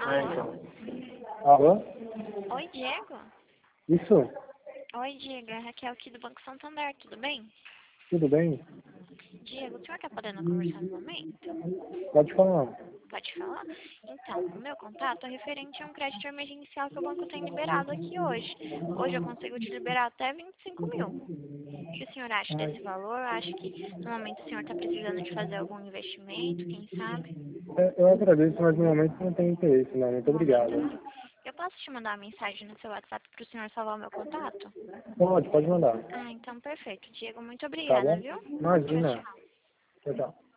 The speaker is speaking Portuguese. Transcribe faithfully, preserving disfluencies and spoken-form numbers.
Ah, então. Alô? Oi, Diego. Isso? Oi, Diego. É a Raquel aqui do Banco Santander, tudo bem? Tudo bem? Diego, o senhor está podendo conversar no momento? Pode falar. Pode falar? Então, o meu contato é referente a um crédito emergencial que o banco tem liberado aqui hoje. Hoje eu consigo te liberar até vinte e cinco mil. O que o senhor acha desse valor? Acha que no momento o senhor está precisando de fazer algum investimento, quem sabe? É, Eu agradeço, mas no momento não tenho interesse, não. Muito No obrigado. momento não. Eu posso te mandar uma mensagem no seu WhatsApp para o senhor salvar o meu contato? Pode, pode mandar. Ah, então perfeito. Diego, muito Tá obrigada, bom? viu? Tchau, Imagina. tchau. Tchau, tchau.